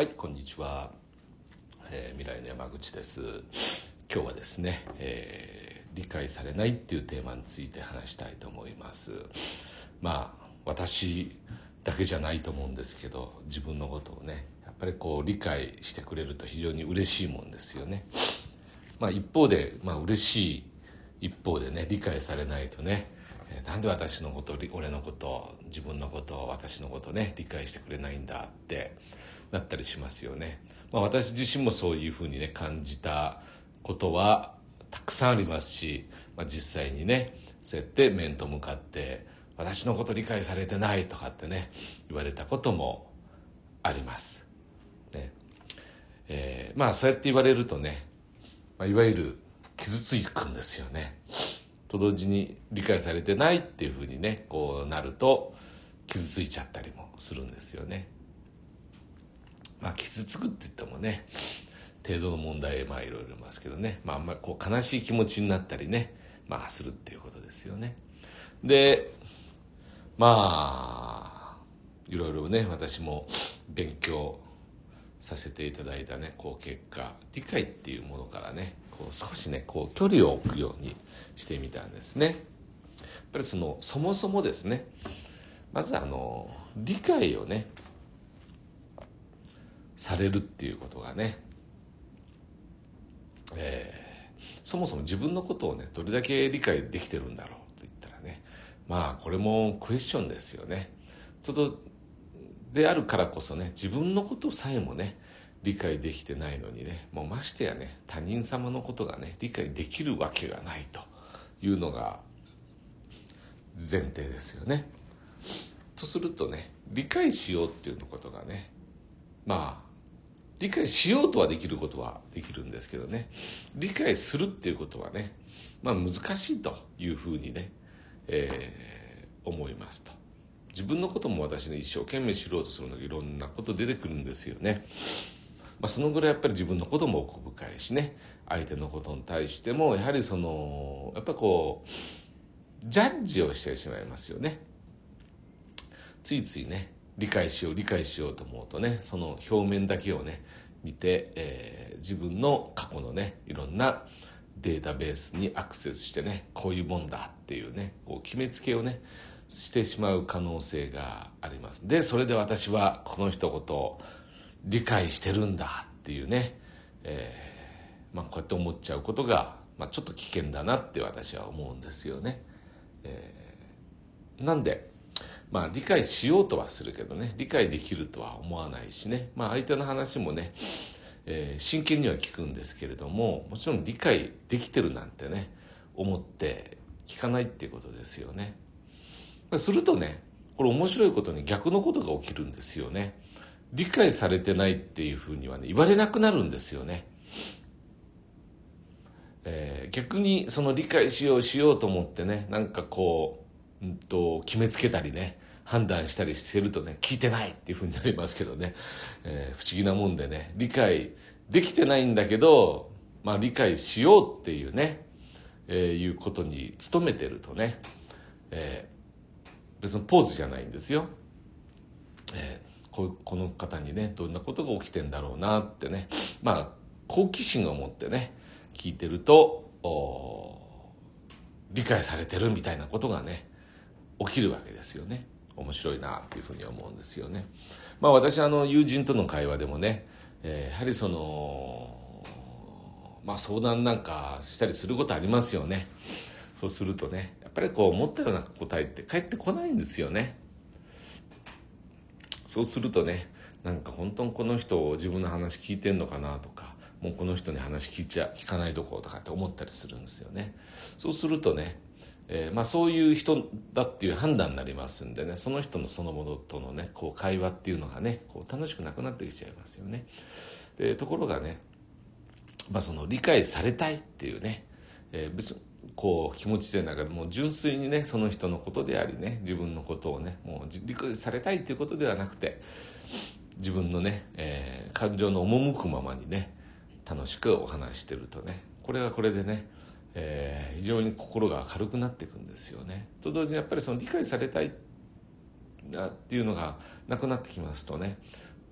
はい、こんにちは、未来の山口です。今日はですね、理解されないっていうテーマについて話したいと思います。私だけじゃないと思うんですけど、自分のことをねやっぱり理解してくれると非常に嬉しいもんですよね。一方で、嬉しい一方でね、理解されないとね、なんで私のこと俺のこと自分のこと私のことね理解してくれないんだってなったりしますよね。私自身もそういうふうにね感じたことはたくさんありますし、実際にねそうやって面と向かって私のこと理解されてないとかってね言われたこともありますね。そうやって言われるとね、いわゆる傷つくんですよね。と同時に理解されてないっていうふうにねなると傷ついちゃったりもするんですよね。傷つくって言ってもね程度の問題いろいろありますけどね、あんまり悲しい気持ちになったりねするっていうことですよね。でいろいろね私も勉強させていただいたね結果、理解っていうものからね少しね距離を置くようにしてみたんですね。やっぱりそもそもですね、まず理解をねされるっていうことがね、そもそも自分のことをねどれだけ理解できてるんだろうと言ったらね、これもクエスチョンですよね。ちょっとであるからこそね、自分のことさえもね理解できてないのにね、もうましてやね他人様のことがね理解できるわけがないというのが前提ですよね。とするとね、理解しようっていうことがね、理解しようとはできることはできるんですけどね、理解するっていうことはね、難しいというふうにね、思いますと。自分のことも私ね一生懸命知ろうとするのでいろんなこと出てくるんですよね。そのぐらいやっぱり自分のことも奥深いしね、相手のことに対してもやはりやっぱジャッジをしてしまいますよね。ついついね理解しようと思うとね、その表面だけをね見て、自分の過去のねいろんなデータベースにアクセスしてね、こういうもんだっていうね決めつけをねしてしまう可能性があります。でそれで私はこの一言を理解してるんだっていうね、こうやって思っちゃうことが、ちょっと危険だなって私は思うんですよね。なんで理解しようとはするけどね、理解できるとは思わないしね、相手の話もね、真剣には聞くんですけれども、もちろん理解できてるなんてね思って聞かないっていうことですよね。するとね、これ面白いことに逆のことが起きるんですよね。理解されてないっていうふうにはね言われなくなるんですよね。逆にその理解しようと思ってね、決めつけたりね判断したりしてるとね、聞いてないっていうふうになりますけどね、不思議なもんでね、理解できてないんだけど、理解しようっていうね、いうことに努めてるとね、別にポーズじゃないんですよ。この方にねどんなことが起きてんだろうなってね、好奇心を持ってね聞いてると理解されてるみたいなことがね起きるわけですよね。面白いなっていうふうに思うんですよね。私友人との会話でもね、やはり相談なんかしたりすることありますよね。そうするとねやっぱり思ったような答えって返ってこないんですよね。そうするとね、本当にこの人自分の話聞いてんのかなとか、もうこの人に話聞かないとこうとかって思ったりするんですよね。そうするとね、そういう人だっていう判断になりますんでね、その人のそのものとのね会話っていうのがね楽しくなくなってきちゃいますよね。でところがね、その理解されたいっていうね、別に気持ちでなんかもう純粋にねその人のことでありね自分のことをねもう理解されたいということではなくて、自分のね、感情の赴くままにね楽しくお話してるとね、これはこれでね、非常に心が軽くなっていくんですよね。と同時にやっぱりその理解されたいっていうのがなくなってきますとね、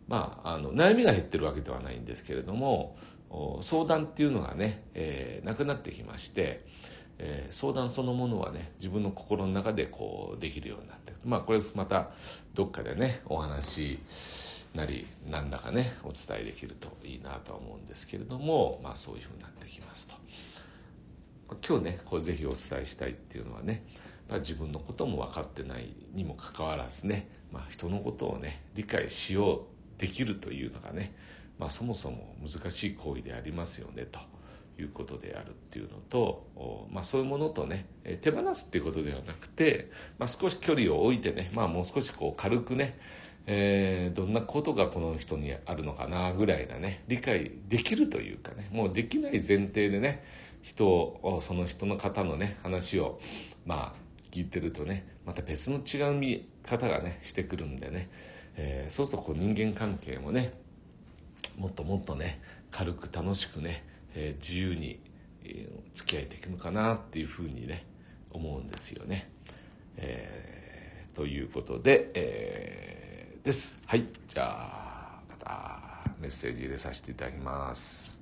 悩みが減ってるわけではないんですけれども、相談っていうのがね、なくなってきまして、相談そのものはね、自分の心の中でこうできるようになっている。これまたどっかでね、お話なり何らかね、お伝えできるといいなとは思うんですけれども、そういうふうになってきますと。今日ね、ぜひお伝えしたいっていうのはね、自分のことも分かってないにもかかわらずね、人のことをね、理解しようできるというのがね、そもそも難しい行為でありますよねということであるっていうのと、そういうものとね、手放すっていうことではなくて、少し距離を置いてね、もう少し軽くね、どんなことがこの人にあるのかなぐらいなね、理解できるというかね、もうできない前提でね、その人の方のね話を聞いてるとね、また別の違う見方がねしてくるんでね、そうすると人間関係もね、もっともっとね軽く楽しくね、自由に付き合えていくのかなっていうふうにね思うんですよね。ということで、です。はい、じゃあまたメッセージ入れさせていただきます。